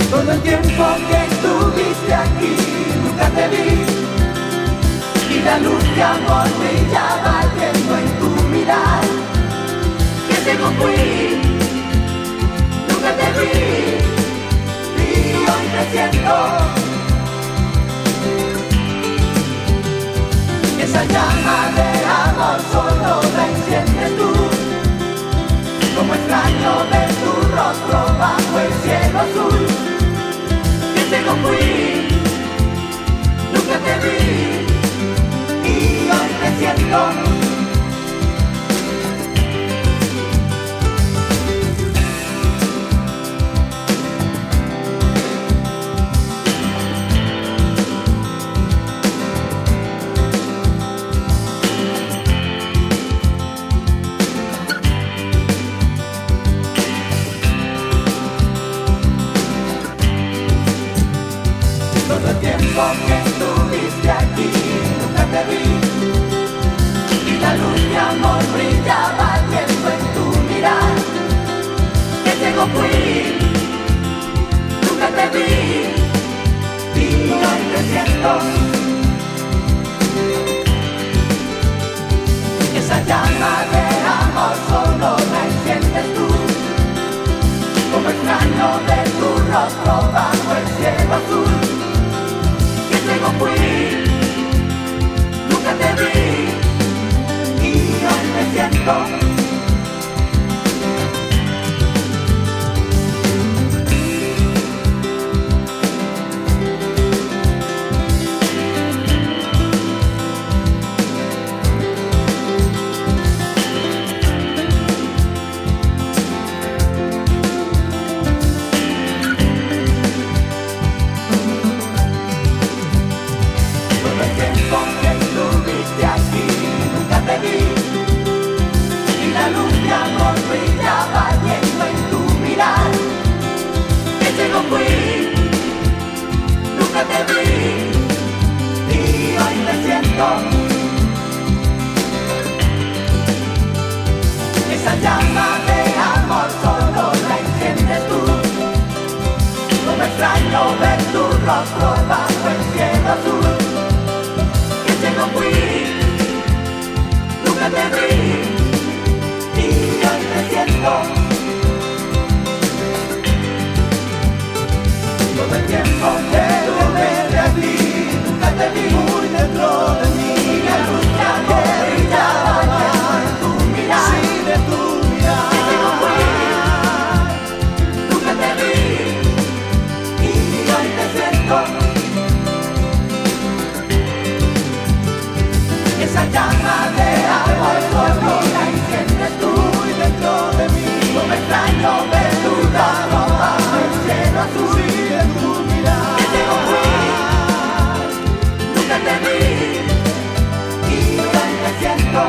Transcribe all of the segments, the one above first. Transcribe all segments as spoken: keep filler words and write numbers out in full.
Todo el tiempo que estuviste aquí, nunca te vi. Y la luz de amor brillaba ardiendo en tu mirar. Que ciego fui, nunca te vi. Y hoy te siento. Esa llama de amor solo la enciendes tú. Como extraño ver tu rostro bajo el cielo azul. Que ciego fui, nunca te vi. Y hoy te siento. Todo el tiempo que estuviste aquí, nunca te vi. Y la luz de amor brillaba ardiendo en tu mirar. Que ciego fui, nunca te vi. Y hoy te siento. Esa llama de amor solo la enciendes tú. Como extraño ver tu rostro bajo el cielo azul. Ciego fui, nunca te vi. Y hoy me siento. Y la luz de amor brillaba ardiendo en tu mirar. Que ciego fui, nunca te vi. Y hoy me siento. Esa llama de amor solo la enciendes tú. Como extraño ver tu rostro bajo el cielo azul. Que ciego fui, nunca te vi. Y hoy me siento. Todo el tiempo que estuve de aquí, nunca te vi. Muy dentro de mí. Y la luz de amor brillaba en tu mirar. Sí, de tu mirar. Que ciego fui, nunca te vi. Y hoy te siento. Esa llama de amor solo la enciendes tú. Muy dentro de mí. Como extraño ver tu rostro bajo el cielo azul. Sí, en tu mirar. Que ciego fui, nunca te vi. Y hoy te siento.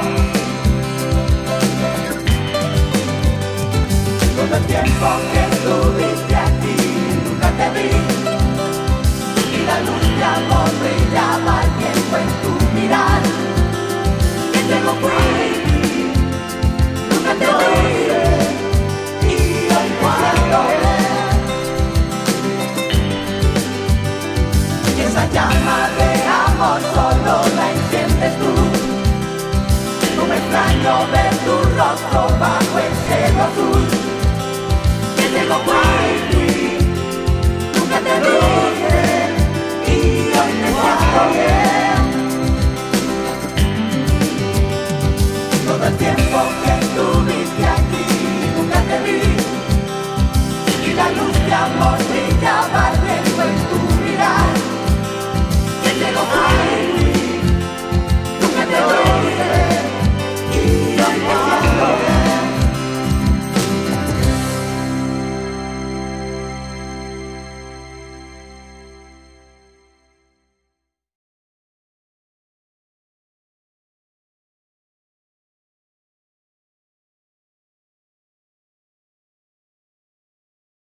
Todo el tiempo que estuviste aquí, nunca te vi. Y la luz de amor brillaba al tiempo en tu mirar. Que ciego fui, nunca te vi. Y hoy te siento. Esa llama de amor solo la enciendes tú. Como extraño ver tu rostro bajo el cielo azul. Que ciego fui.